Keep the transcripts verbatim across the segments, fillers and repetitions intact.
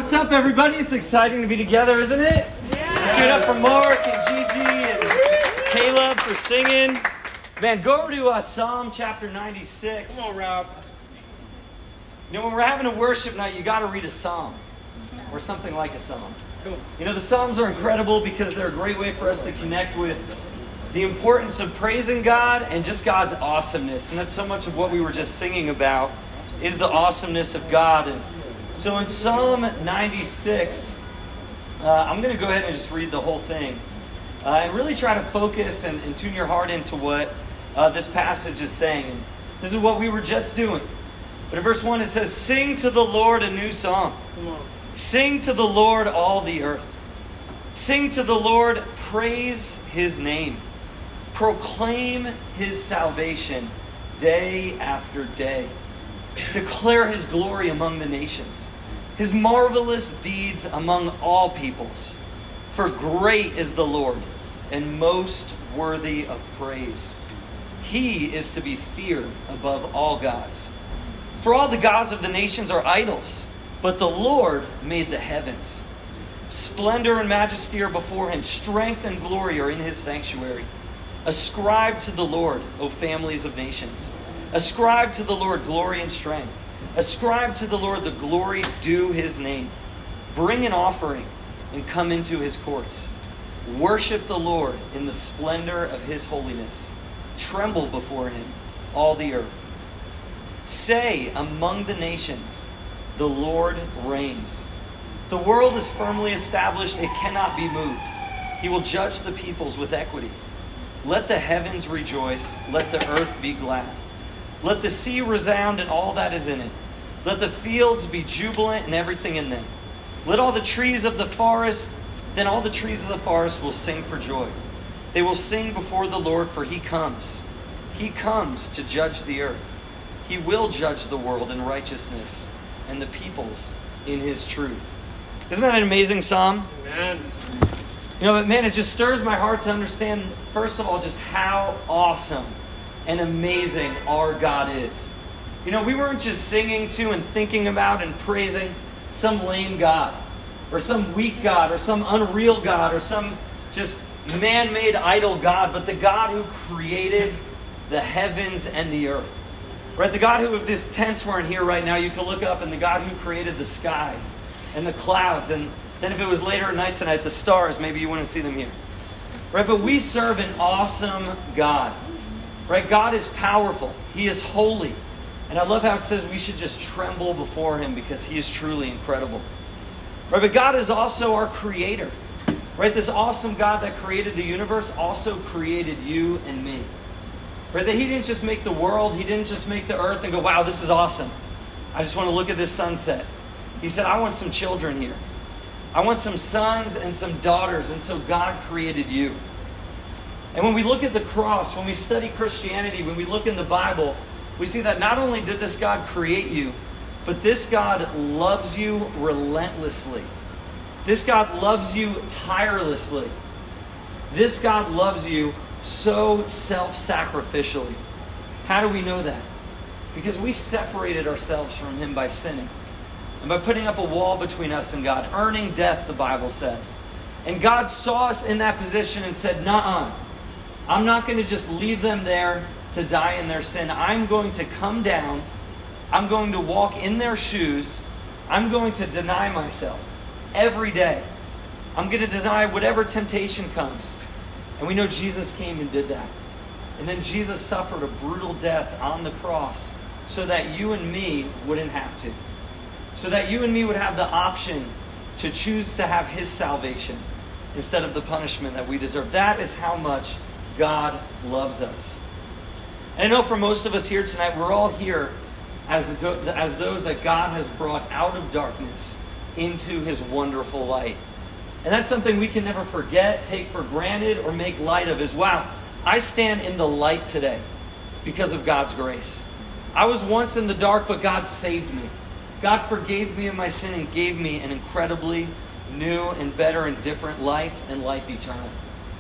What's up, everybody? It's exciting to be together, isn't it? Yeah. Let's give it up for Mark and Gigi and Caleb for singing. Man, go over to uh, Psalm chapter ninety-six. Come on, Rob. You know, when we're having a worship night, you got to read a psalm or something like a psalm. Cool. You know, the psalms are incredible because they're a great way for us to connect with the importance of praising God and just God's awesomeness. And that's so much of what we were just singing about, is the awesomeness of God. And so in Psalm ninety-six, uh, I'm going to go ahead and just read the whole thing. Uh, and really try to focus and, and tune your heart into what uh, this passage is saying. And this is what we were just doing. But in verse one it says, "Sing to the Lord a new song. Come on. Sing to the Lord all the earth. Sing to the Lord, praise His name. Proclaim His salvation day after day. Declare His glory among the nations, His marvelous deeds among all peoples. For great is the Lord, and most worthy of praise. He is to be feared above all gods. For all the gods of the nations are idols, but the Lord made the heavens. Splendor and majesty are before Him. Strength and glory are in His sanctuary. Ascribe to the Lord, O families of nations. Ascribe to the Lord glory and strength. Ascribe to the Lord the glory due His name. Bring an offering and come into His courts. Worship the Lord in the splendor of His holiness. Tremble before Him, all the earth. Say among the nations, the Lord reigns. The world is firmly established, it cannot be moved. He will judge the peoples with equity. Let the heavens rejoice, let the earth be glad. Let the sea resound and all that is in it. Let the fields be jubilant and everything in them. Let all the trees of the forest, then all the trees of the forest will sing for joy. They will sing before the Lord, for He comes. He comes to judge the earth. He will judge the world in righteousness and the peoples in His truth." Isn't that an amazing psalm? Amen. You know, but man, it just stirs my heart to understand, first of all, just how awesome and amazing our God is. You know, we weren't just singing to and thinking about and praising some lame God or some weak God or some unreal God or some just man-made idol God, but the God who created the heavens and the earth. Right? The God who, if this tents weren't here right now, you could look up, and the God who created the sky and the clouds, and then if it was later at night tonight, the stars, maybe you wouldn't see them here. Right? But we serve an awesome God. Right? God is powerful. He is holy. And I love how it says we should just tremble before Him because He is truly incredible. Right? But God is also our creator. Right? This awesome God that created the universe also created you and me. Right? That He didn't just make the world, He didn't just make the earth and go, wow, this is awesome. I just want to look at this sunset. He said, I want some children here. I want some sons and some daughters. And so God created you. And when we look at the cross, when we study Christianity, when we look in the Bible, we see that not only did this God create you, but this God loves you relentlessly. This God loves you tirelessly. This God loves you so self-sacrificially. How do we know that? Because we separated ourselves from Him by sinning. And by putting up a wall between us and God, earning death, the Bible says. And God saw us in that position and said, nuh-uh, I'm not going to just leave them there to die in their sin. I'm going to come down. I'm going to walk in their shoes. I'm going to deny myself every day. I'm going to deny whatever temptation comes. And we know Jesus came and did that. And then Jesus suffered a brutal death on the cross so that you and me wouldn't have to. So that you and me would have the option to choose to have His salvation instead of the punishment that we deserve. That is how much God loves us. And I know for most of us here tonight, we're all here as, as those that God has brought out of darkness into His wonderful light. And that's something we can never forget, take for granted, or make light of is, wow, I stand in the light today because of God's grace. I was once in the dark, but God saved me. God forgave me of my sin and gave me an incredibly new and better and different life and life eternal.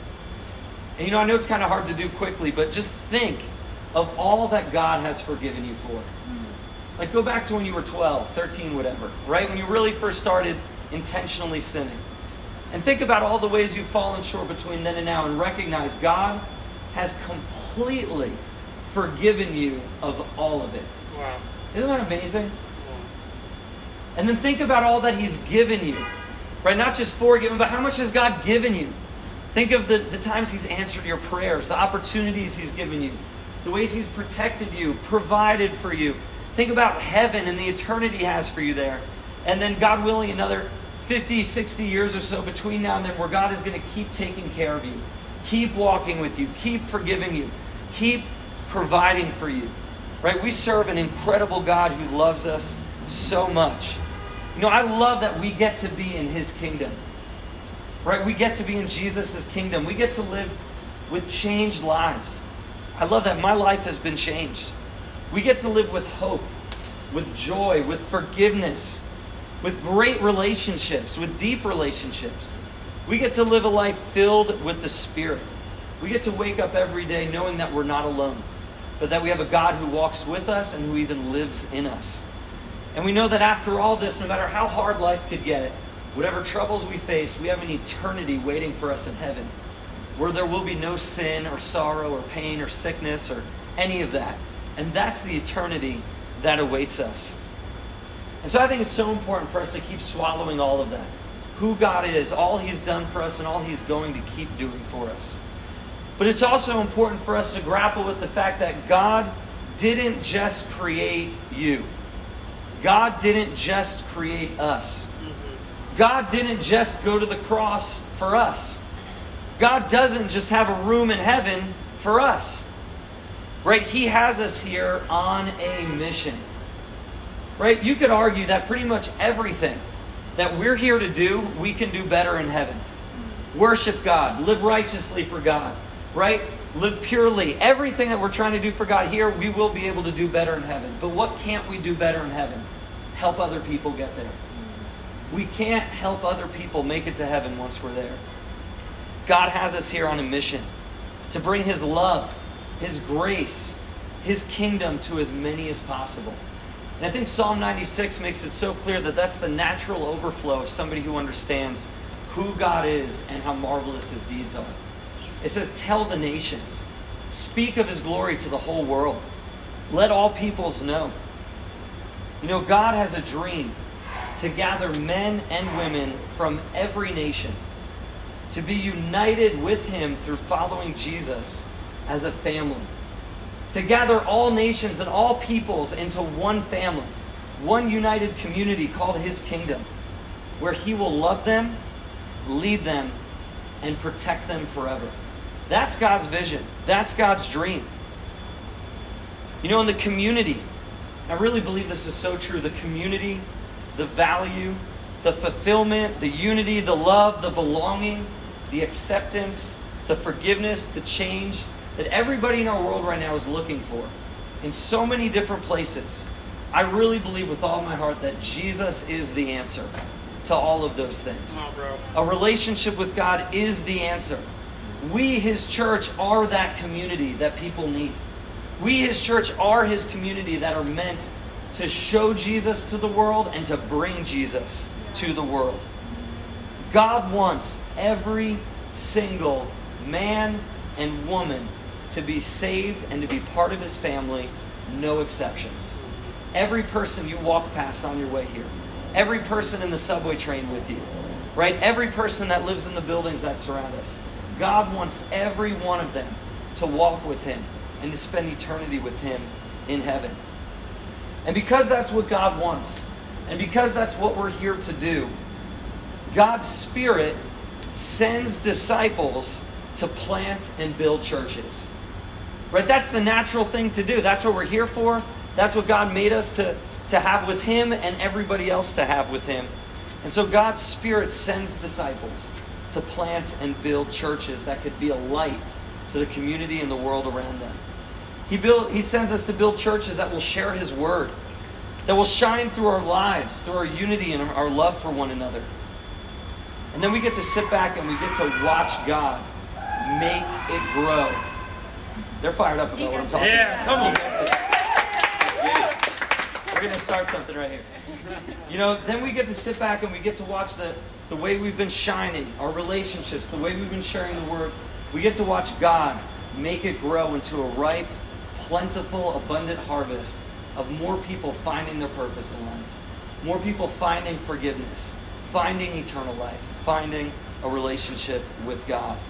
And you know, I know it's kind of hard to do quickly, but just think of all that God has forgiven you for. Like, go back to when you were twelve, thirteen, whatever, right? When you really first started intentionally sinning. And think about all the ways you've fallen short between then and now, and recognize God has completely forgiven you of all of it. Wow. Isn't that amazing? And then think about all that He's given you. Right? Not just forgiven, but how much has God given you? Think of the, the times He's answered your prayers, the opportunities He's given you, the ways He's protected you, provided for you. Think about heaven and the eternity He has for you there. And then, God willing, another fifty, sixty years or so between now and then, where God is going to keep taking care of you, keep walking with you, keep forgiving you, keep providing for you. Right? We serve an incredible God who loves us so much. You know, I love that we get to be in His kingdom. Right? We get to be in Jesus' kingdom. We get to live with changed lives. I love that my life has been changed. We get to live with hope, with joy, with forgiveness, with great relationships, with deep relationships. We get to live a life filled with the Spirit. We get to wake up every day knowing that we're not alone, but that we have a God who walks with us and who even lives in us. And we know that after all this, no matter how hard life could get, whatever troubles we face, we have an eternity waiting for us in heaven, where there will be no sin or sorrow or pain or sickness or any of that. And that's the eternity that awaits us. And so I think it's so important for us to keep swallowing all of that. Who God is, all He's done for us, and all He's going to keep doing for us. But it's also important for us to grapple with the fact that God didn't just create you. God didn't just create us. God didn't just go to the cross for us. God doesn't just have a room in heaven for us. Right? He has us here on a mission. Right? You could argue that pretty much everything that we're here to do, we can do better in heaven. Worship God. Live righteously for God. Right? Live purely. Everything that we're trying to do for God here, we will be able to do better in heaven. But what can't we do better in heaven? Help other people get there. We can't help other people make it to heaven once we're there. God has us here on a mission to bring His love, His grace, His kingdom to as many as possible. And I think Psalm ninety-six makes it so clear that that's the natural overflow of somebody who understands who God is and how marvelous His deeds are. It says, tell the nations. Speak of His glory to the whole world. Let all peoples know. You know, God has a dream to gather men and women from every nation to be united with Him through following Jesus as a family. To gather all nations and all peoples into one family, one united community called His kingdom, where He will love them, lead them, and protect them forever. That's God's vision. That's God's dream. You know, in the community, I really believe this is so true. The community, the value, the fulfillment, the unity, the love, the belonging, the acceptance, the forgiveness, the change that everybody in our world right now is looking for in so many different places. I really believe with all my heart that Jesus is the answer to all of those things. Oh, bro. A relationship with God is the answer. We, His church, are that community that people need. We, His church, are His community that are meant to show Jesus to the world and to bring Jesus to the world. God wants every single man and woman to be saved and to be part of His family, no exceptions. Every person you walk past on your way here. Every person in the subway train with you. Right? Every person that lives in the buildings that surround us. God wants every one of them to walk with Him and to spend eternity with Him in heaven. And because that's what God wants, and because that's what we're here to do, God's Spirit sends disciples to plant and build churches. Right? That's the natural thing to do. That's what we're here for. That's what God made us to, to have with Him and everybody else to have with Him. And so God's Spirit sends disciples to plant and build churches that could be a light to the community and the world around them. He build, He sends us to build churches that will share His word, that will shine through our lives, through our unity and our love for one another. And then we get to sit back and we get to watch God make it grow. They're fired up about what I'm talking yeah, about. come on. We're going to start something right here. You know, then we get to sit back and we get to watch the, the way we've been shining, our relationships, the way we've been sharing the word. We get to watch God make it grow into a ripe, plentiful, abundant harvest of more people finding their purpose in life. More people finding forgiveness, finding eternal life, finding a relationship with God.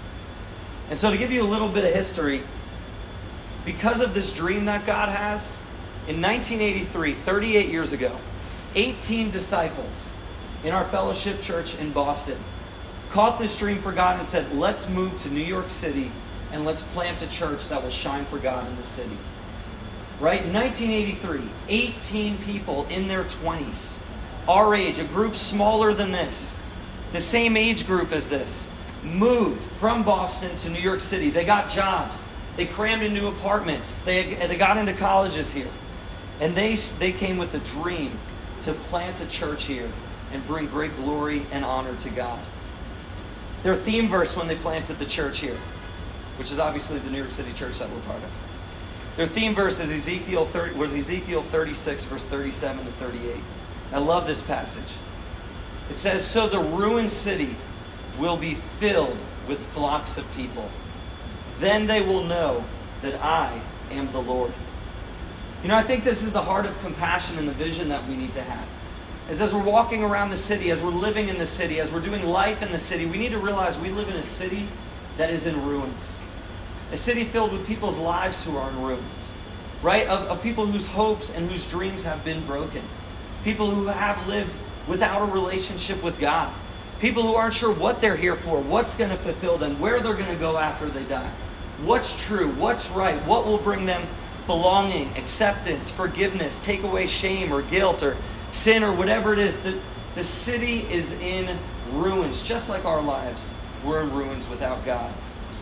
And so to give you a little bit of history, because of this dream that God has, in nineteen eighty-three, thirty-eight years ago, eighteen disciples in our fellowship church in Boston caught this dream for God and said, let's move to New York City and let's plant a church that will shine for God in the city. Right? In nineteen eighty-three, eighteen people in their twenties, our age, a group smaller than this, the same age group as this, moved from Boston to New York City. They got jobs. They crammed into apartments. They, they got into colleges here. And they, they came with a dream to plant a church here and bring great glory and honor to God. Their theme verse when they planted the church here, which is obviously the New York City church that we're part of. Their theme verse is Ezekiel thirty, was Ezekiel thirty-six, verse thirty-seven to thirty-eight. I love this passage. It says, so the ruined city will be filled with flocks of people. Then they will know that I am the Lord. You know, I think this is the heart of compassion and the vision that we need to have. Is as we're walking around the city, as we're living in the city, as we're doing life in the city, we need to realize we live in a city that is in ruins. A city filled with people's lives who are in ruins. Right? Of, of people whose hopes and whose dreams have been broken. People who have lived without a relationship with God. People who aren't sure what they're here for, what's going to fulfill them, where they're going to go after they die. What's true, what's right, what will bring them belonging, acceptance, forgiveness, take away shame or guilt or sin or whatever it is. The, the city is in ruins, just like our lives. We're in ruins without God.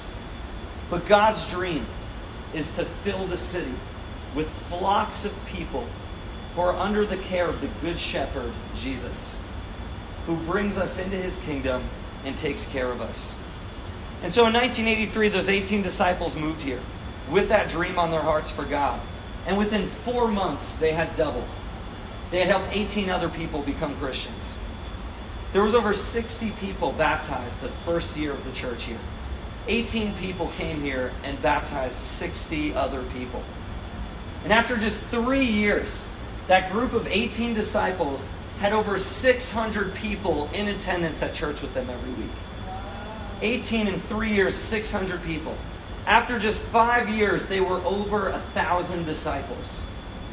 But God's dream is to fill the city with flocks of people who are under the care of the Good Shepherd, Jesus, who brings us into his kingdom and takes care of us. And so in nineteen eighty-three, those eighteen disciples moved here with that dream on their hearts for God. And within four months, they had doubled. They had helped eighteen other people become Christians. There was over sixty people baptized the first year of the church here. eighteen people came here and baptized sixty other people. And after just three years, that group of eighteen disciples had over six hundred people in attendance at church with them every week. eighteen in three years, six hundred people. After just five years, they were over a thousand disciples.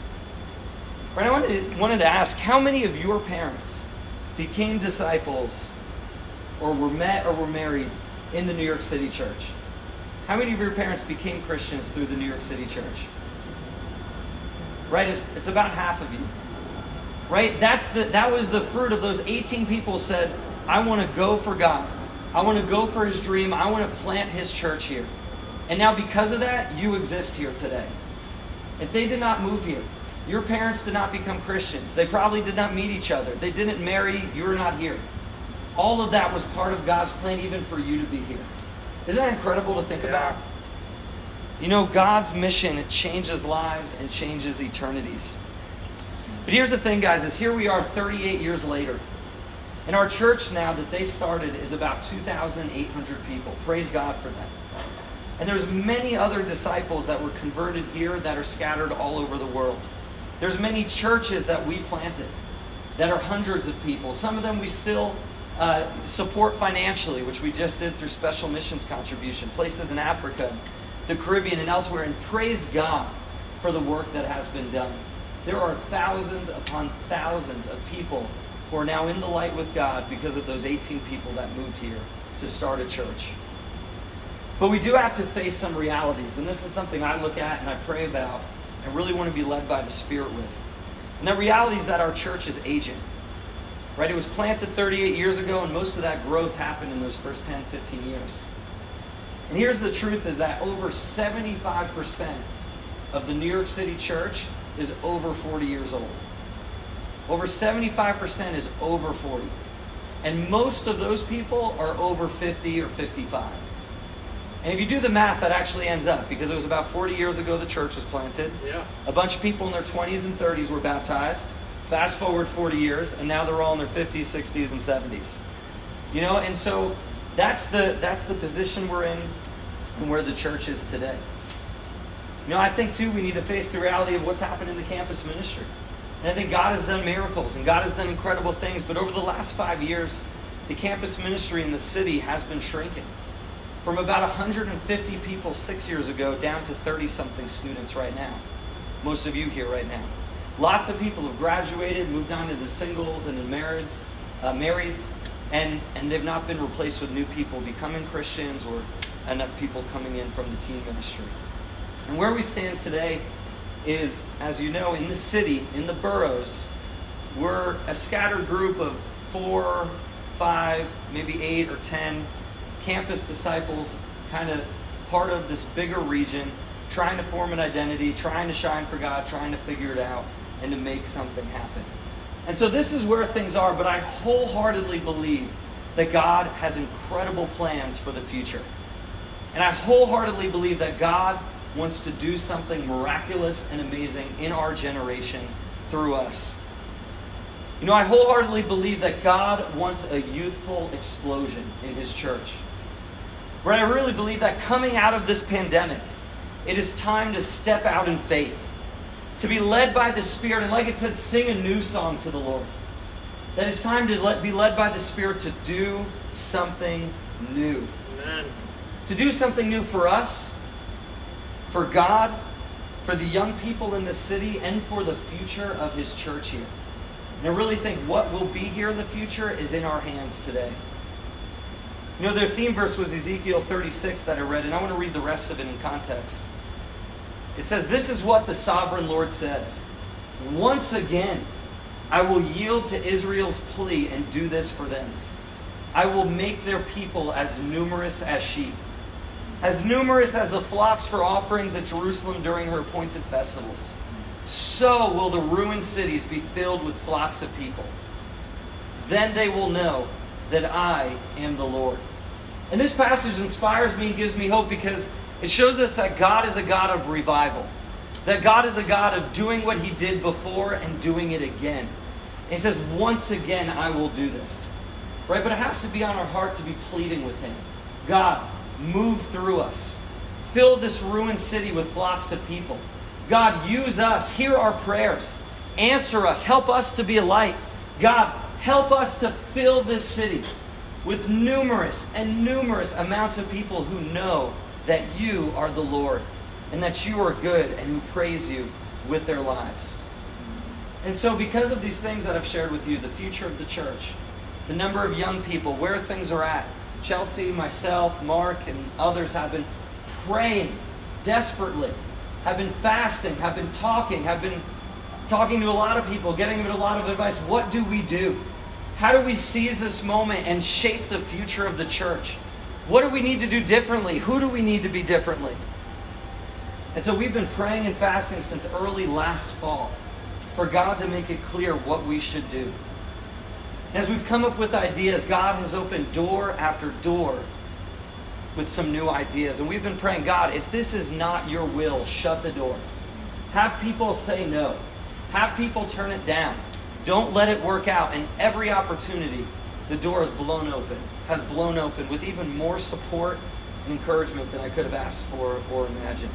Right, I wanted to, wanted to ask, how many of your parents became disciples or were met or were married in the New York City church? How many of your parents became Christians through the New York City church? Right, it's, it's about half of you. Right, that's the that was the fruit of those eighteen people said, I want to go for God. I want to go for his dream. I want to plant his church here. And now because of that, you exist here today. If they did not move here, your parents did not become Christians. They probably did not meet each other. They didn't marry. You were not here. All of that was part of God's plan even for you to be here. Isn't that incredible to think yeah. about? You know, God's mission, it changes lives and changes eternities. But here's the thing, guys, is here we are thirty-eight years later. And our church now that they started is about two thousand eight hundred people. Praise God for that. And there's many other disciples that were converted here that are scattered all over the world. There's many churches that we planted that are hundreds of people. Some of them we still uh, support financially, which we just did through special missions contribution. Places in Africa, the Caribbean, and elsewhere. And praise God for the work that has been done. There are thousands upon thousands of people who are now in the light with God because of those eighteen people that moved here to start a church. But we do have to face some realities, and this is something I look at and I pray about and really want to be led by the Spirit with. And the reality is that our church is aging. Right? It was planted thirty-eight years ago, and most of that growth happened in those first ten, fifteen years. And here's the truth, is that over seventy-five percent of the New York City church is over forty years old. Over seventy-five percent is over forty. And most of those people are over fifty or fifty-five. And if you do the math, that actually ends up, because it was about forty years ago the church was planted. Yeah. A bunch of people in their twenties and thirties were baptized. Fast forward forty years, and now they're all in their fifties, sixties, and seventies. You know, and so that's the that's the position we're in and where the church is today. You know, I think, too, we need to face the reality of what's happened in the campus ministry. And I think God has done miracles, and God has done incredible things. But over the last five years, the campus ministry in the city has been shrinking. From about one hundred fifty people six years ago down to thirty-something students right now. Most of you here right now. Lots of people have graduated, moved on into singles and in marrieds, uh, marrieds, and, and they've not been replaced with new people becoming Christians or enough people coming in from the teen ministry. And where we stand today is, as you know, in the city, in the boroughs, we're a scattered group of four, five, maybe eight or ten campus disciples, kind of part of this bigger region, trying to form an identity, trying to shine for God, trying to figure it out, and to make something happen. And so this is where things are, but I wholeheartedly believe that God has incredible plans for the future. And I wholeheartedly believe that God wants to do something miraculous and amazing in our generation through us. You know, I wholeheartedly believe that God wants a youthful explosion in His church. Right? I really believe that coming out of this pandemic, it is time to step out in faith, to be led by the Spirit, and like it said, sing a new song to the Lord. That it's time to let, be led by the Spirit to do something new. Amen. To do something new for us, for God, for the young people in the city, and for the future of His church here. And I really think what will be here in the future is in our hands today. You know, their theme verse was Ezekiel thirty-six that I read, and I want to read the rest of it in context. It says, "This is what the sovereign Lord says. Once again, I will yield to Israel's plea and do this for them. I will make their people as numerous as sheep, as numerous as the flocks for offerings at Jerusalem during her appointed festivals. So will the ruined cities be filled with flocks of people. Then they will know that I am the Lord." And this passage inspires me and gives me hope because it shows us that God is a God of revival. That God is a God of doing what He did before and doing it again. And He says, once again, I will do this. Right? But it has to be on our heart to be pleading with Him. God, move through us. Fill this ruined city with flocks of people. God, use us. Hear our prayers. Answer us. Help us to be a light. God, help us to fill this city with numerous and numerous amounts of people who know that You are the Lord and that You are good and who praise You with their lives. And so because of these things that I've shared with you, the future of the church, the number of young people, where things are at, Chelsea, myself, Mark, and others have been praying desperately, have been fasting, have been talking, have been talking to a lot of people, getting them a lot of advice. What do we do? How do we seize this moment and shape the future of the church? What do we need to do differently? Who do we need to be differently? And so we've been praying and fasting since early last fall for God to make it clear what we should do. As we've come up with ideas, God has opened door after door with some new ideas. And we've been praying, God, if this is not Your will, shut the door. Have people say no. Have people turn it down. Don't let it work out. And every opportunity, the door is blown open, has blown open with even more support and encouragement than I could have asked for or imagined.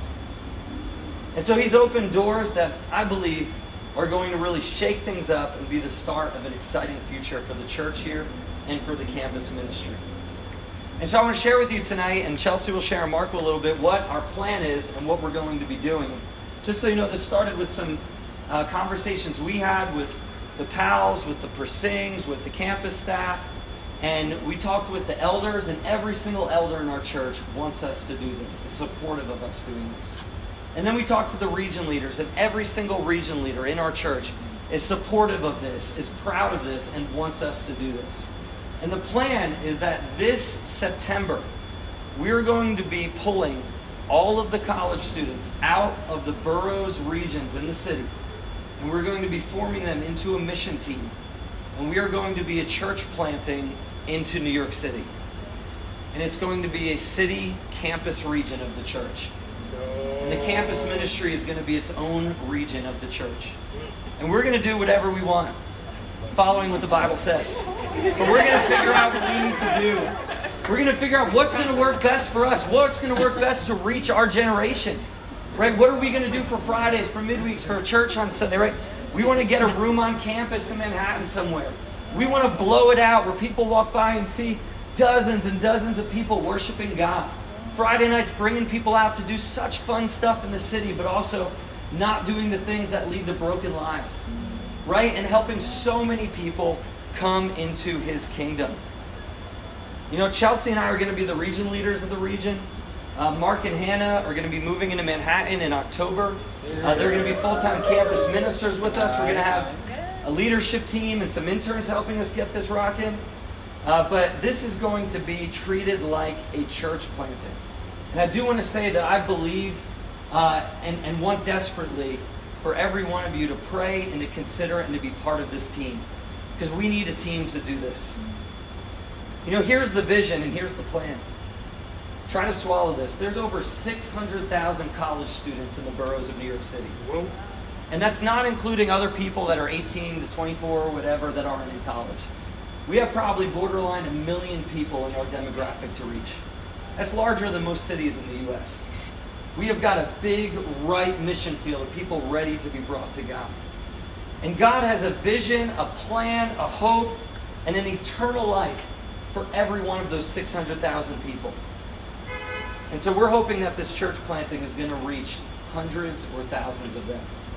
And so He's opened doors that I believe are going to really shake things up and be the start of an exciting future for the church here and for the campus ministry. And so I want to share with you tonight, and Chelsea will share and Mark will a little bit, what our plan is and what we're going to be doing. Just so you know, this started with some uh, conversations we had with the pals, with the Persings, with the campus staff, and we talked with the elders, and every single elder in our church wants us to do this, is supportive of us doing this. And then we talked to the region leaders, and every single region leader in our church is supportive of this, is proud of this, and wants us to do this. And the plan is that this September, we're going to be pulling all of the college students out of the boroughs regions in the city, and we're going to be forming them into a mission team. And we are going to be a church planting into New York City. And it's going to be a city campus region of the church. And the campus ministry is going to be its own region of the church. And we're going to do whatever we want, following what the Bible says. But we're going to figure out what we need to do. We're going to figure out what's going to work best for us, what's going to work best to reach our generation. Right? What are we going to do for Fridays, for midweeks, for church on Sunday, right? We want to get a room on campus in Manhattan somewhere. We want to blow it out where people walk by and see dozens and dozens of people worshiping God. Friday nights bringing people out to do such fun stuff in the city, but also not doing the things that lead to broken lives. Right? And helping so many people come into His kingdom. You know, Chelsea and I are going to be the region leaders of the region. Uh, Mark and Hannah are going to be moving into Manhattan in October. Uh, they're going to be full-time campus ministers with us. We're going to have a leadership team and some interns helping us get this rocking. Uh, but this is going to be treated like a church planting. And I do want to say that I believe uh, and, and want desperately for every one of you to pray and to consider it and to be part of this team. Because we need a team to do this. You know, here's the vision and here's the plan. Try to swallow this. There's over six hundred thousand college students in the boroughs of New York City. And that's not including other people that are eighteen to twenty-four or whatever that aren't in college. We have probably borderline a million people in our demographic to reach. That's larger than most cities in the U S. We have got a big, right mission field of people ready to be brought to God. And God has a vision, a plan, a hope, and an eternal life for every one of those six hundred thousand people. And so we're hoping that this church planting is going to reach hundreds or thousands of them.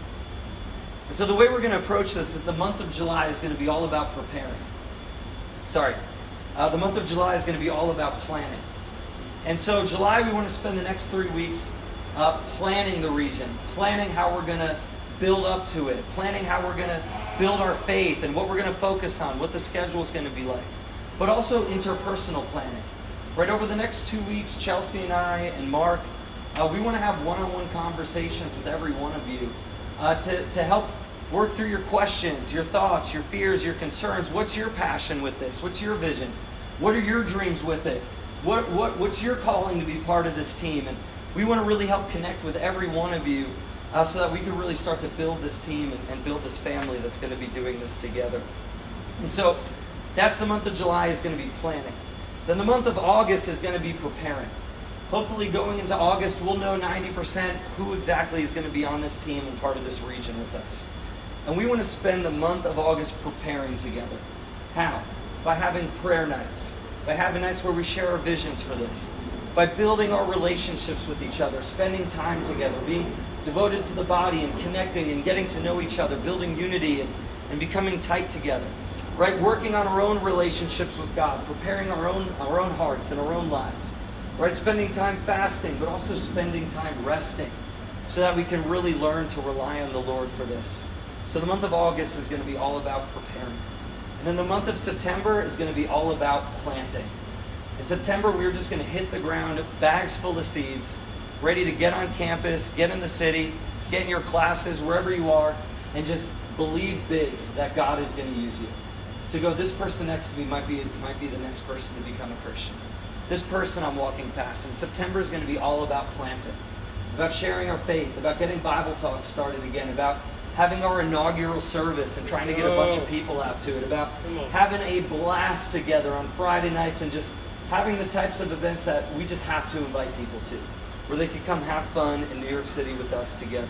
And so the way we're going to approach this is the month of July is going to be all about preparing. Sorry. Uh, the month of July is going to be all about planning. And so July, we want to spend the next three weeks uh, planning the region, planning how we're going to build up to it, planning how we're going to build our faith and what we're going to focus on, what the schedule is going to be like, but also interpersonal planning. Right over the next two weeks, Chelsea and I and Mark, uh, we want to have one-on-one conversations with every one of you uh, to, to help work through your questions, your thoughts, your fears, your concerns. What's your passion with this? What's your vision? What are your dreams with it? What, what, what's your calling to be part of this team? And we want to really help connect with every one of you uh, so that we can really start to build this team and, and build this family that's going to be doing this together. And so that's the month of July is going to be planning. Then the month of August is going to be preparing. Hopefully going into August, we'll know ninety percent who exactly is going to be on this team and part of this region with us. And we want to spend the month of August preparing together. How? By having prayer nights. By having nights where we share our visions for this. By building our relationships with each other, spending time together, being devoted to the body and connecting and getting to know each other, building unity and, and becoming tight together. Right? Working on our own relationships with God, preparing our own, our own hearts and our own lives. Right? Spending time fasting, but also spending time resting so that we can really learn to rely on the Lord for this. So the month of August is going to be all about preparing. And then the month of September is going to be all about planting. In September, we're just going to hit the ground, bags full of seeds, ready to get on campus, get in the city, get in your classes, wherever you are, and just believe big that God is going to use you. To go, this person next to me might be, might be the next person to become a Christian. This person I'm walking past. And September is going to be all about planting, about sharing our faith, about getting Bible talk started again, about having our inaugural service and trying to get a bunch of people out to it, about having a blast together on Friday nights and just having the types of events that we just have to invite people to, where they can come have fun in New York City with us together.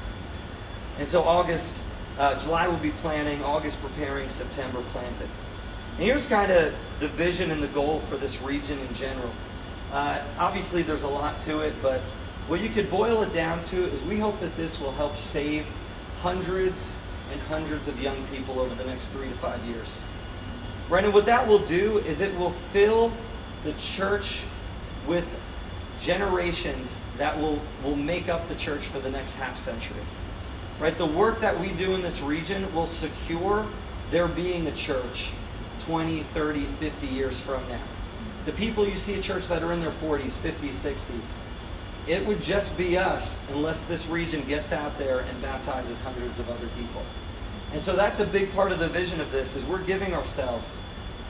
And so August, uh, July will be planning, August preparing, September planting. And here's kind of the vision and the goal for this region in general. Uh, obviously there's a lot to it, but what you could boil it down to is we hope that this will help save hundreds and hundreds of young people over the next three to five years. Right, and what that will do is it will fill the church with generations that will, will make up the church for the next half century. Right, the work that we do in this region will secure there being a church twenty, thirty, fifty years from now. The people you see at church that are in their forties, fifties, sixties, it would just be us unless this region gets out there and baptizes hundreds of other people. And so that's a big part of the vision of this, is we're giving ourselves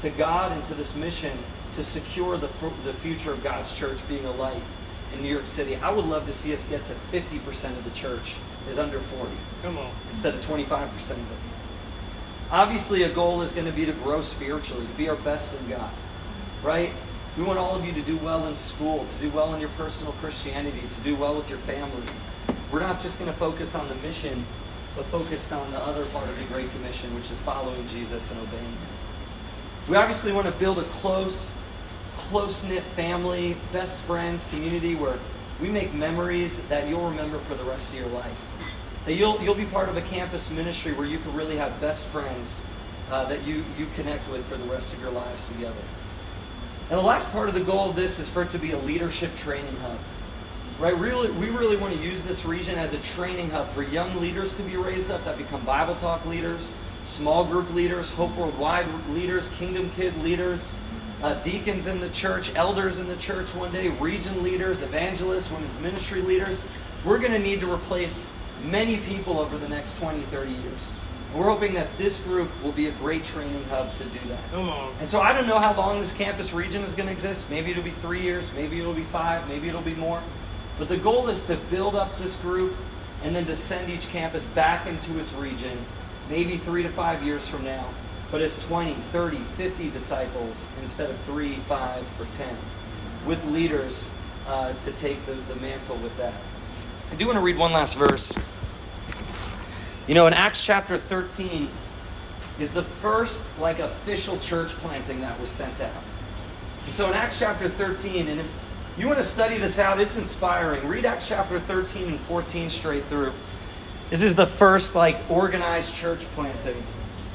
to God and to this mission to secure the, the future of God's church being a light in New York City. I would love to see us get to fifty percent of the church is under forty. Come on. Instead of twenty-five percent of it. Obviously, a goal is going to be to grow spiritually, to be our best in God, right? We want all of you to do well in school, to do well in your personal Christianity, to do well with your family. We're not just going to focus on the mission, but focused on the other part of the Great Commission, which is following Jesus and obeying Him. We obviously want to build a close, close-knit family, best friends, community where we make memories that you'll remember for the rest of your life. That you'll you'll be part of a campus ministry where you can really have best friends uh, that you, you connect with for the rest of your lives together. And the last part of the goal of this is for it to be a leadership training hub. Right? Really, we really want to use this region as a training hub for young leaders to be raised up that become Bible Talk leaders, small group leaders, Hope Worldwide leaders, Kingdom Kid leaders, uh, deacons in the church, elders in the church one day, region leaders, evangelists, women's ministry leaders. We're going to need to replace many people over the next twenty, thirty years. And we're hoping that this group will be a great training hub to do that. Come on. And so I don't know how long this campus region is going to exist. Maybe it'll be three years, maybe it'll be five, maybe it'll be more. But the goal is to build up this group and then to send each campus back into its region, maybe three to five years from now, but as twenty, thirty, fifty disciples instead of three, five, or ten, with leaders uh, to take the, the mantle with that. I do want to read one last verse. You know, in Acts chapter thirteen is the first like official church planting that was sent out. And so in Acts chapter thirteen, and if you want to study this out, it's inspiring. Read Acts chapter thirteen and fourteen straight through. This is the first like organized church planting.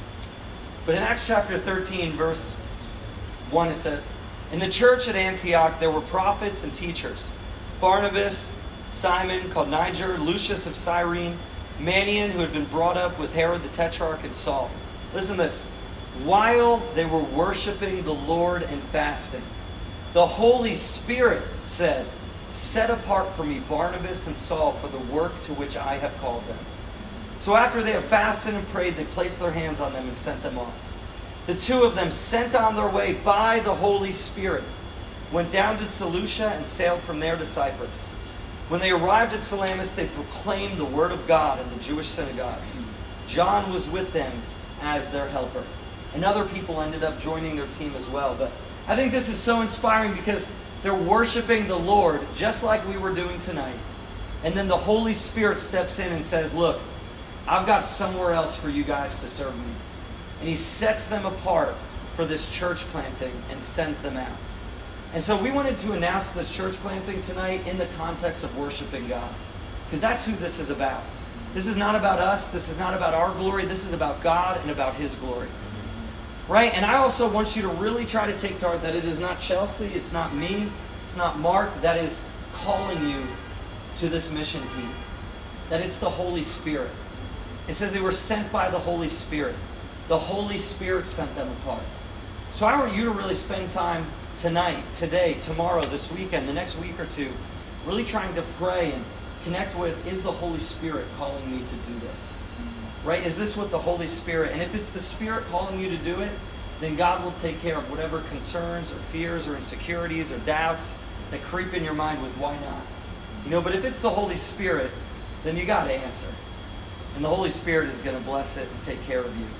But in Acts chapter thirteen, verse one, it says, "In the church at Antioch there were prophets and teachers. Barnabas, Simon, called Niger, Lucius of Cyrene, Manaen, who had been brought up with Herod the Tetrarch, and Saul." Listen to this. "While they were worshiping the Lord and fasting, the Holy Spirit said, 'Set apart for me Barnabas and Saul for the work to which I have called them.' So after they had fasted and prayed, they placed their hands on them and sent them off. The two of them, sent on their way by the Holy Spirit, went down to Seleucia and sailed from there to Cyprus. When they arrived at Salamis, they proclaimed the word of God in the Jewish synagogues. John was with them as their helper." And other people ended up joining their team as well. But I think this is so inspiring because they're worshiping the Lord just like we were doing tonight. And then the Holy Spirit steps in and says, "Look, I've got somewhere else for you guys to serve me." And He sets them apart for this church planting and sends them out. And so we wanted to announce this church planting tonight in the context of worshiping God. Because that's who this is about. This is not about us. This is not about our glory. This is about God and about His glory. Right? And I also want you to really try to take to heart that it is not Chelsea, it's not me, it's not Mark that is calling you to this mission team. That it's the Holy Spirit. It says they were sent by the Holy Spirit. The Holy Spirit sent them apart. So I want you to really spend time tonight, today, tomorrow, this weekend, the next week or two, really trying to pray and connect with, is the Holy Spirit calling me to do this? Right? Is this what the Holy Spirit, and if it's the Spirit calling you to do it, then God will take care of whatever concerns or fears or insecurities or doubts that creep in your mind with why not. You know, but if it's the Holy Spirit, then you got to answer. And the Holy Spirit is going to bless it and take care of you.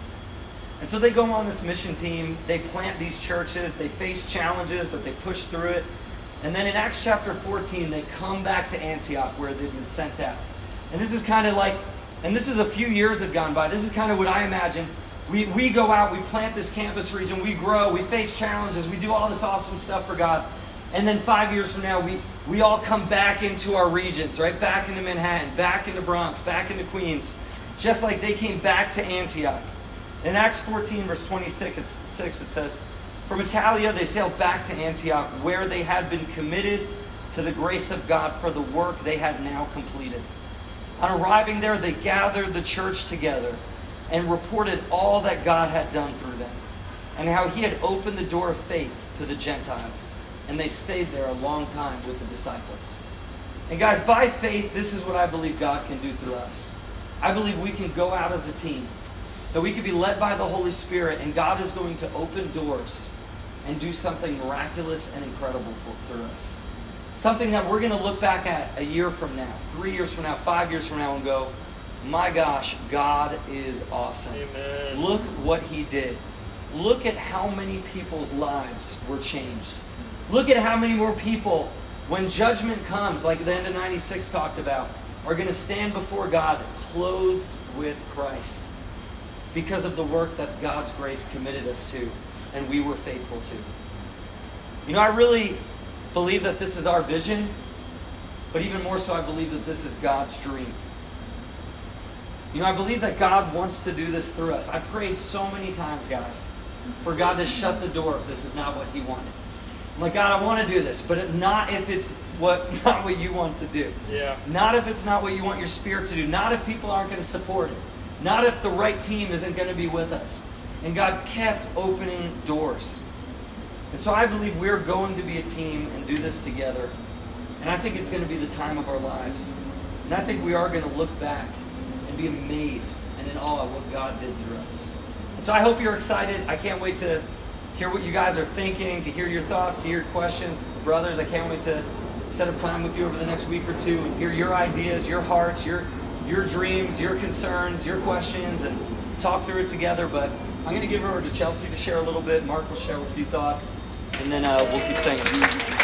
And so they go on this mission team, they plant these churches, they face challenges, but they push through it. And then in Acts chapter fourteen, they come back to Antioch where they've been sent out. And this is kind of like, and this is a few years have gone by, this is kind of what I imagine. We, we go out, we plant this campus region, we grow, we face challenges, we do all this awesome stuff for God. And then five years from now, we, we all come back into our regions, right? Back into Manhattan, back into Bronx, back into Queens, just like they came back to Antioch. In Acts fourteen, verse twenty-six, it says, "From Italia they sailed back to Antioch, where they had been committed to the grace of God for the work they had now completed. On arriving there, they gathered the church together and reported all that God had done through them, and how He had opened the door of faith to the Gentiles. And they stayed there a long time with the disciples." And guys, by faith, this is what I believe God can do through us. I believe we can go out as a team, that we could be led by the Holy Spirit, and God is going to open doors and do something miraculous and incredible for, through us. Something that we're going to look back at a year from now, three years from now, five years from now, and go, my gosh, God is awesome. Amen. Look what he did. Look at how many people's lives were changed. Look at how many more people, when judgment comes, like the end of ninety-six talked about, are going to stand before God clothed with Christ because of the work that God's grace committed us to and we were faithful to. You know, I really believe that this is our vision, but even more so, I believe that this is God's dream. You know, I believe that God wants to do this through us. I prayed so many times, guys, for God to shut the door if this is not what he wanted. I'm like, God, I want to do this, but not if it's what not what you want to do. Yeah. Not if it's not what you want your spirit to do. Not if people aren't going to support it. Not if the right team isn't going to be with us. And God kept opening doors. And so I believe we're going to be a team and do this together. And I think it's going to be the time of our lives. And I think we are going to look back and be amazed and in awe at what God did through us. And so I hope you're excited. I can't wait to hear what you guys are thinking, to hear your thoughts, to hear your questions. Brothers, I can't wait to set up time with you over the next week or two and hear your ideas, your hearts, your your dreams, your concerns, your questions, and talk through it together. But I'm going to give it over to Chelsea to share a little bit. Mark will share a few thoughts, and then uh, we'll keep saying it.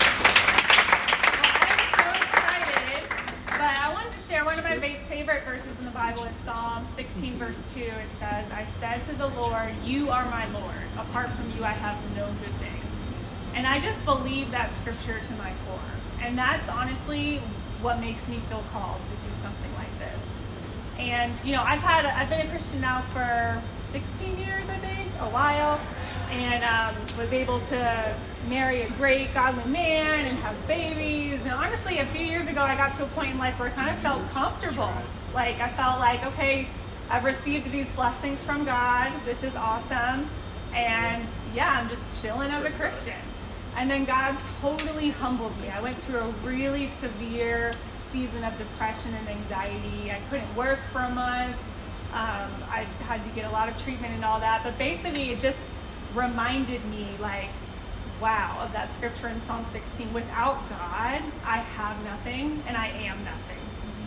One of my favorite verses in the Bible is Psalm sixteen, verse two. It says, I said to the Lord, you are my Lord. Apart from you, I have no good thing. And I just believe that scripture to my core. And that's honestly what makes me feel called to do something like this. And, you know, I've had, I've been a Christian now for sixteen years, I think, a while. And um, was able to marry a great godly man and have babies. And honestly, a few years ago, I got to a point in life where I kind of felt comfortable. Like, I felt like, okay, I've received these blessings from God. This is awesome. And yeah, I'm just chilling as a Christian. And then God totally humbled me. I went through a really severe season of depression and anxiety. I couldn't work for a month. Um, I had to get a lot of treatment and all that. But basically, it just reminded me, like, wow, of that scripture in Psalm sixteen. Without God, I have nothing and I am nothing.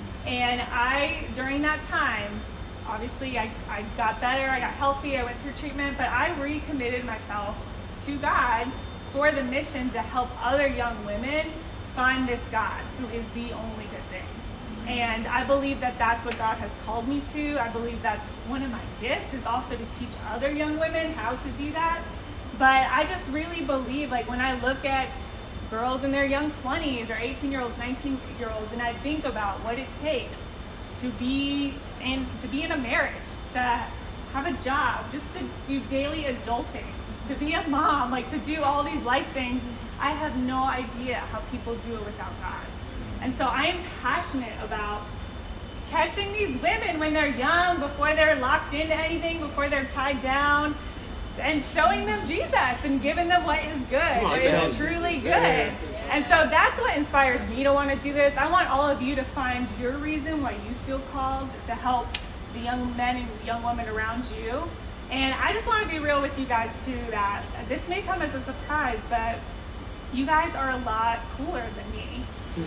And I, during that time, obviously I, I got better, I got healthy, I went through treatment, but I recommitted myself to God for the mission to help other young women find this God who is the only good thing. And I believe that that's what God has called me to. I believe that's one of my gifts, is also to teach other young women how to do that. But I just really believe, like, when I look at girls in their young twenties or eighteen-year-olds, nineteen-year-olds, and I think about what it takes to be in, to be in a marriage, to have a job, just to do daily adulting, to be a mom, like to do all these life things, I have no idea how people do it without God. And so I am passionate about catching these women when they're young, before they're locked into anything, before they're tied down, and showing them Jesus and giving them what is good, what is truly good. And so that's what inspires me to want to do this. I want all of you to find your reason why you feel called to help the young men and young women around you. And I just want to be real with you guys too, that this may come as a surprise, but you guys are a lot cooler than me.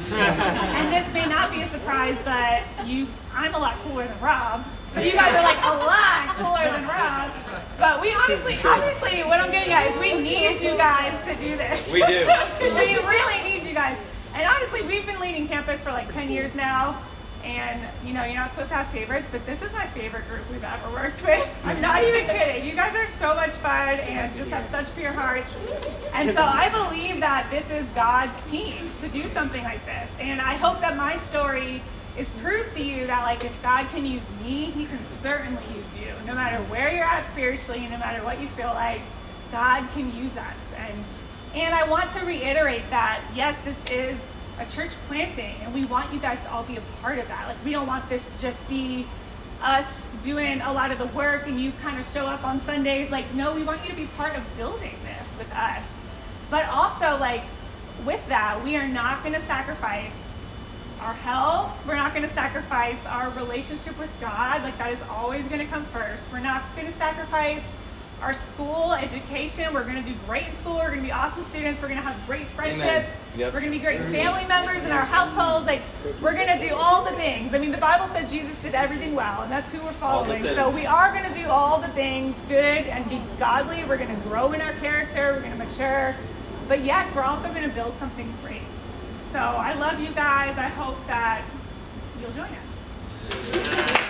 And this may not be a surprise, but you, I'm a lot cooler than Rob. So you guys are like a lot cooler than Rob. But we honestly, obviously, what I'm getting at is we need you guys to do this. We do. We really need you guys. And honestly, we've been leading campus for like ten years now. And, you know, you're not supposed to have favorites, but this is my favorite group we've ever worked with. I'm not even kidding. You guys are so much fun and just have such pure hearts. And so I believe that this is God's team to do something like this. And I hope that my story is proof to you that, like, if God can use me, he can certainly use you. No matter where you're at spiritually, no matter what you feel like, God can use us. And, and I want to reiterate that, yes, this is a church planting, and we want you guys to all be a part of that. Like, we don't want this to just be us doing a lot of the work and you kind of show up on Sundays. Like, no, we want you to be part of building this with us. But also, like, with that, we are not going to sacrifice our health. We're not going to sacrifice our relationship with God. Like, that is always going to come first. We're not going to sacrifice our school education. We're going to do great in school. We're going to be awesome students. We're going to have great friendships. Yep. We're going to be great family members in our households. Like, we're going to do all the things. I mean, the Bible said Jesus did everything well, and that's who we're following. So we are going to do all the things good and be godly. We're going to grow in our character. We're going to mature. But yes, we're also going to build something great. So I love you guys. I hope that you'll join us.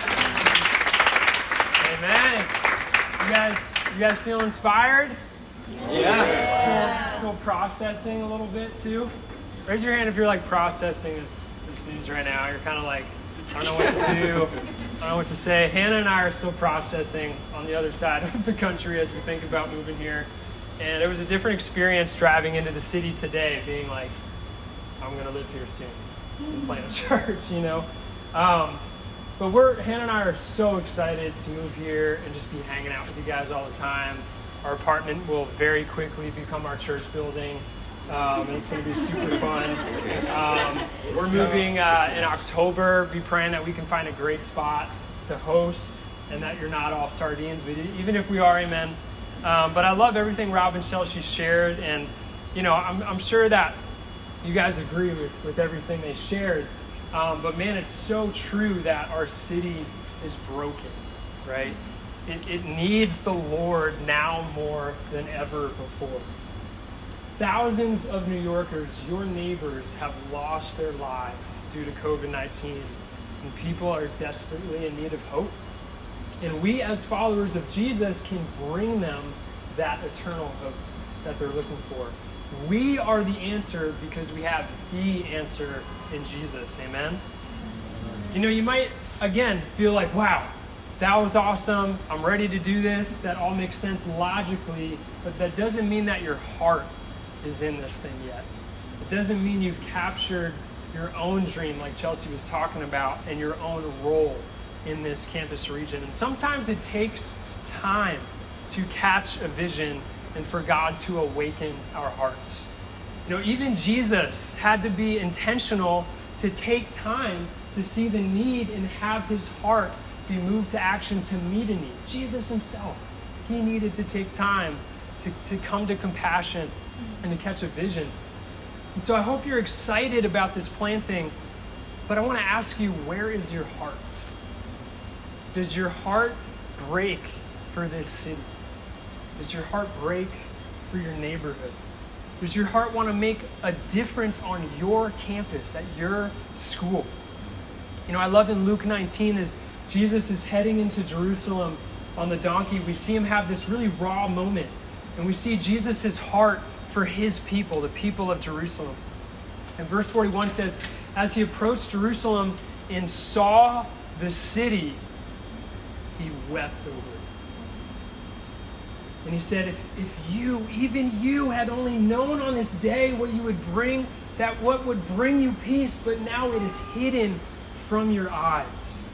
Amen. You guys, you guys feel inspired? Yeah. yeah. Still, still processing a little bit too. Raise your hand if you're like processing this, this news right now. You're kind of like, I don't know what to do. I don't know what to say. Hannah and I are still processing on the other side of the country as we think about moving here. And it was a different experience driving into the city today, being like, I'm going to live here soon and plant a church, you know. Um, but we're Hannah and I are so excited to move here and just be hanging out with you guys all the time. Our apartment will very quickly become our church building, um, and it's going to be super fun. Um, we're moving uh, in October. Be praying that we can find a great spot to host and that you're not all sardines, but even if we are, amen. Um, but I love everything Rob and Chelsea shared, and you know, I'm, I'm sure that you guys agree with, with everything they shared. Um, but man, it's so true that our city is broken, right? It, it needs the Lord now more than ever before. Thousands of New Yorkers, your neighbors, have lost their lives due to covid nineteen, and people are desperately in need of hope. And we as followers of Jesus can bring them that eternal hope that they're looking for. We are the answer because we have the answer in Jesus. Amen? You know, you might, again, feel like, wow, that was awesome. I'm ready to do this. That all makes sense logically, but that doesn't mean that your heart is in this thing yet. It doesn't mean you've captured your own dream like Chelsea was talking about and your own role in this campus region. And sometimes it takes time to catch a vision and for God to awaken our hearts. You know, even Jesus had to be intentional to take time to see the need and have his heart be moved to action to meet a need. Jesus himself, he needed to take time to, to come to compassion and to catch a vision. And so I hope you're excited about this planting, but I want to ask you, where is your heart? Does your heart break for this city? Does your heart break for your neighborhood? Does your heart want to make a difference on your campus, at your school? You know, I love in Luke nineteen, as Jesus is heading into Jerusalem on the donkey, we see him have this really raw moment. And we see Jesus' heart for his people, the people of Jerusalem. And verse forty-one says, as he approached Jerusalem and saw the city, he wept over it. And he said, if, if you, even you, had only known on this day what you would bring, that what would bring you peace, but now it is hidden from your eyes.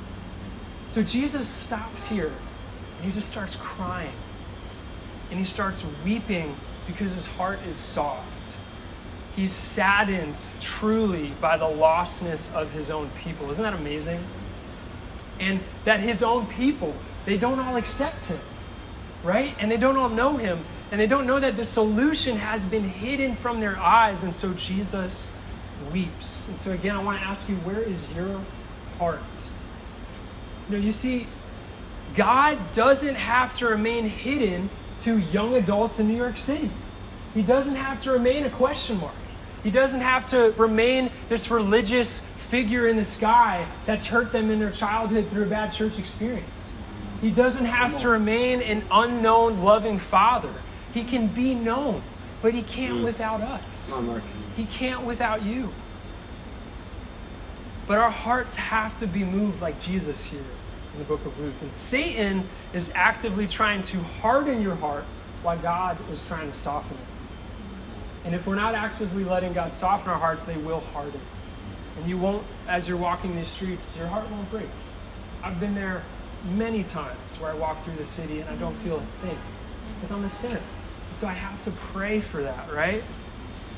So Jesus stops here, and he just starts crying. And he starts weeping because his heart is soft. He's saddened truly by the lostness of his own people. Isn't that amazing? And that his own people, they don't all accept him, right? And they don't all know him. And they don't know that the solution has been hidden from their eyes. And so Jesus weeps. And so again, I want to ask you, where is your heart? You know, you see, God doesn't have to remain hidden to young adults in New York City. He doesn't have to remain a question mark. He doesn't have to remain this religious figure in the sky that's hurt them in their childhood through a bad church experience. He doesn't have to remain an unknown, loving father. He can be known, but he can't mm. without us. He can't without you. But our hearts have to be moved like Jesus here in the book of Luke. And Satan is actively trying to harden your heart while God is trying to soften it. And if we're not actively letting God soften our hearts, they will harden. And you won't, as you're walking these streets, your heart won't break. I've been there many times where I walk through the city and I don't feel a thing because I'm a sinner. So I have to pray for that, right?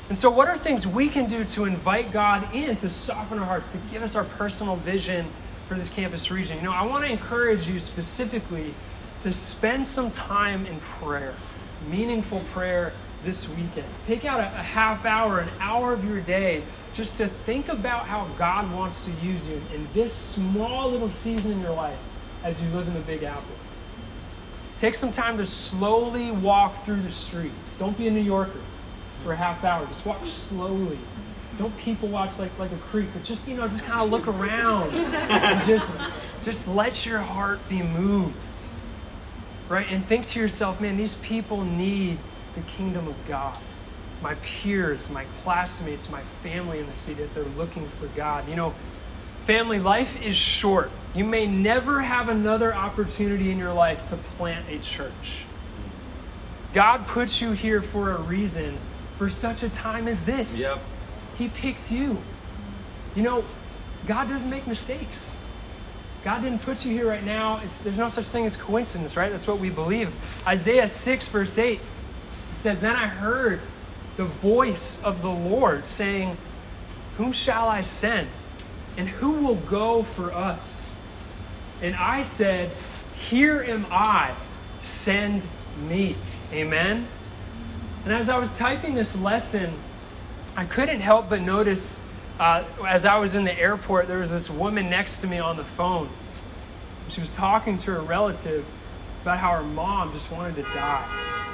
And so what are things we can do to invite God in, to soften our hearts, to give us our personal vision for this campus region? You know, I want to encourage you specifically to spend some time in prayer, meaningful prayer this weekend. Take out a, a half hour, an hour of your day just to think about how God wants to use you in this small little season in your life as you live in the Big Apple. Take some time to slowly walk through the streets. Don't be a New Yorker for a half hour. Just walk slowly. Don't people watch like, like a creep, but just, you know, just kind of look around and just, just let your heart be moved, right? And think to yourself, man, these people need the kingdom of God. My peers, my classmates, my family in the city, that they're looking for God. You know, family, life is short. You may never have another opportunity in your life to plant a church. God puts you here for a reason, for such a time as this. Yep. He picked you. You know, God doesn't make mistakes. God didn't put you here right now. It's, there's no such thing as coincidence, right? That's what we believe. Isaiah six, verse eight, it says, "Then I heard the voice of the Lord saying, 'Whom shall I send? And who will go for us?' And I said, 'Here am I, send me.'" Amen? And as I was typing this lesson, I couldn't help but notice, uh, as I was in the airport, there was this woman next to me on the phone. She was talking to her relative about how her mom just wanted to die.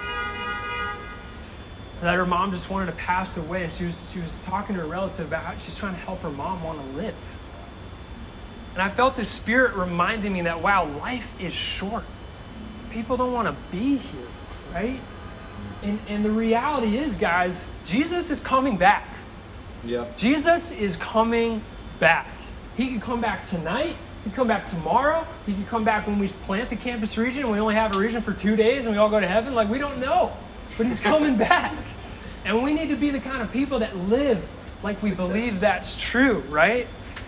That her mom just wanted to pass away. And she was, she was talking to her relative about how she's trying to help her mom want to live. And I felt the Spirit reminding me that, wow, life is short. People don't want to be here, right? And, and the reality is, guys, Jesus is coming back. Yep. Jesus is coming back. He can come back tonight. He can come back tomorrow. He can come back when we plant the campus region and we only have a region for two days and we all go to heaven. Like, we don't know. But he's coming back. And we need to be the kind of people that live like we Success. believe that's true, right?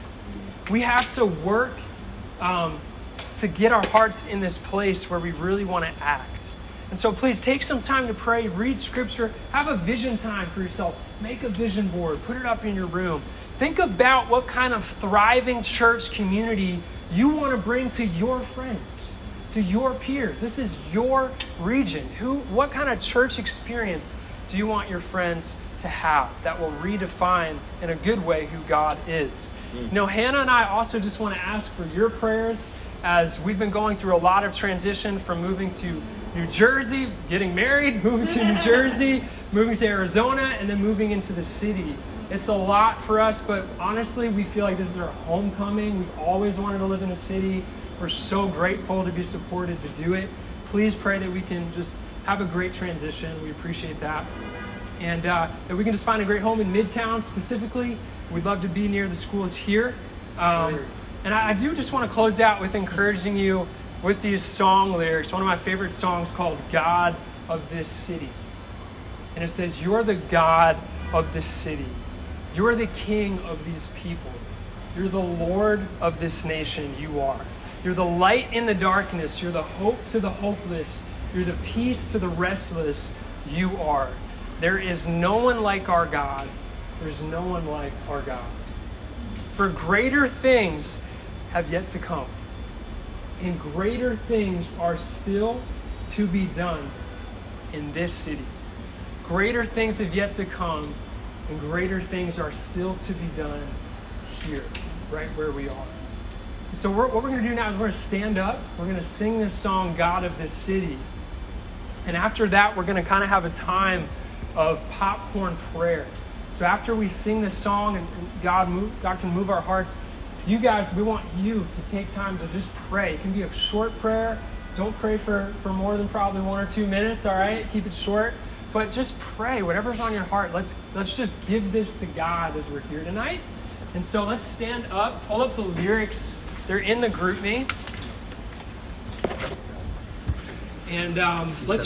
We have to work um, to get our hearts in this place where we really want to act. And so please take some time to pray, read scripture, have a vision time for yourself. Make a vision board, put it up in your room. Think about what kind of thriving church community you want to bring to your friends, to your peers. This is your region. Who, what kind of church experience do you want your friends to have that will redefine in a good way who God is? Mm. You know, Hannah and I also just want to ask for your prayers as we've been going through a lot of transition from moving to New Jersey, getting married, moving to New Jersey, moving to Arizona, and then moving into the city. It's a lot for us, but honestly, we feel like this is our homecoming. We've always wanted to live in a city. We're so grateful to be supported to do it. Please pray that we can just have a great transition. We appreciate that. And uh, that we can just find a great home in Midtown specifically. We'd love to be near the schools here. Um, sure. And I, I do just want to close out with encouraging you with these song lyrics. One of my favorite songs called God of This City. And it says, "You're the God of this city. You're the King of these people. You're the Lord of this nation, you are. You're the light in the darkness. You're the hope to the hopeless. You're the peace to the restless, you are. There is no one like our God. There's no one like our God. For greater things have yet to come. And greater things are still to be done in this city. Greater things have yet to come, and greater things are still to be done here, right where we are." So we're, what we're going to do now is we're going to stand up. We're going to sing this song, God of This City. And after that, we're going to kind of have a time of popcorn prayer. So after we sing this song and God, move, God can move our hearts, you guys, we want you to take time to just pray. It can be a short prayer. Don't pray for, for more than probably one or two minutes, all right? Keep it short. But just pray, whatever's on your heart. Let's let's just give this to God as we're here tonight. And so let's stand up, pull up the lyrics. They're in the GroupMe. And um, let's